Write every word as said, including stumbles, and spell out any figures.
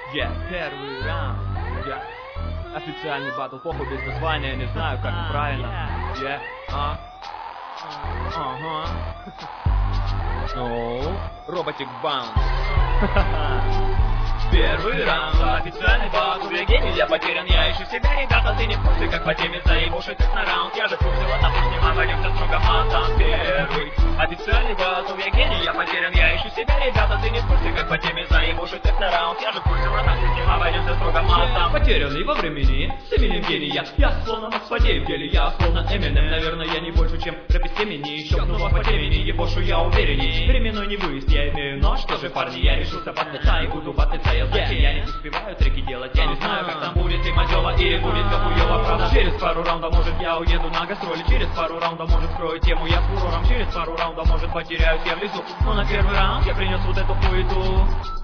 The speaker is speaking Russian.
Yeah, первый раунд. Yeah. Официальный батл, похуй без названия, не знаю, как Ah, правильно. yeah. Yeah, а. Ага. Ну, роботик баунс. Первый раунд, официальный батл, я гений, я потерян, я ищу себя, ребята, ты не в курсе, как по теме заебушек как на раунд, я же в курсе, вот допустим, обойдемся строго матом. Первый официальный батл, я гений, я потерян, я ищу себя, ребята, ты не в курсе, как по теме заебушек как на раунд, я же в курсе, вот допустим, обойдемся строго матом. Потерянный во времени, с именем гения, я словно Макс Фадеев в деле, я словно Эминем, наверное, я не больше, чем рэп из темени, еще снова по темени, ебошу я уверенней, временной не выезд, я имею, но что же, парни, я решился подписать и буду батлиться. Yeah. Я не успеваю треки делать, я не знаю, как там будет и мазёво, или будет как хуёво, правда. Через пару раундов, может, я уеду на гастроли, через пару раундов, может, скрою тему я с фурором, через пару раундов, может, потеряюсь я в лесу, но на первый раунд я принес вот эту хуету.